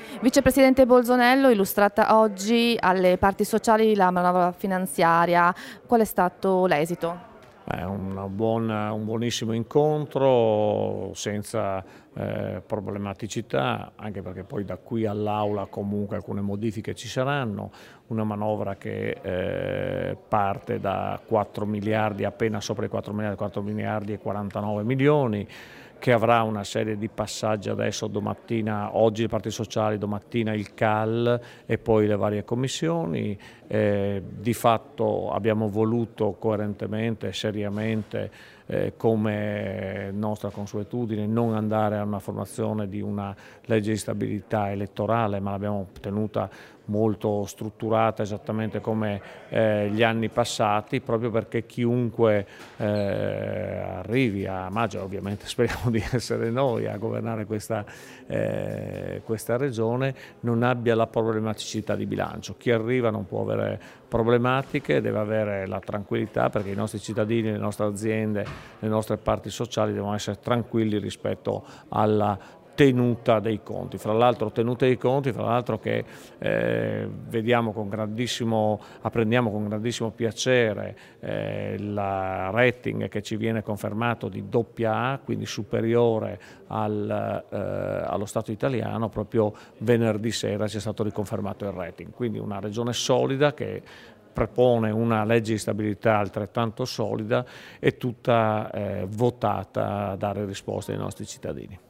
Vicepresidente Bolzonello, illustrata oggi alle parti sociali la manovra finanziaria, qual è stato l'esito? È un buonissimo incontro, senza problematicità, anche perché poi da qui all'Aula comunque alcune modifiche ci saranno, una manovra che parte da 4 miliardi, appena sopra i 4 miliardi, 4 miliardi e 49 milioni, che avrà una serie di passaggi adesso domattina, oggi le parti sociali, domattina il CAL e poi le varie commissioni. Di fatto abbiamo voluto coerentemente e seriamente, come nostra consuetudine, non andare a una formazione di una legge di stabilità elettorale, ma l'abbiamo tenuta molto strutturata, esattamente come gli anni passati, proprio perché chiunque arrivi a maggio, ovviamente speriamo di essere noi a governare questa regione, non abbia la problematicità di bilancio. Chi arriva non può avere problematiche, deve avere la tranquillità, perché i nostri cittadini, le nostre aziende, le nostre parti sociali devono essere tranquilli rispetto alla tenuta dei conti. Fra l'altro tenuta dei conti, fra l'altro che apprendiamo con grandissimo piacere il rating che ci viene confermato di AA, quindi superiore allo Stato italiano. Proprio venerdì sera ci è stato riconfermato il rating, quindi una regione solida che propone una legge di stabilità altrettanto solida e tutta votata a dare risposte ai nostri cittadini.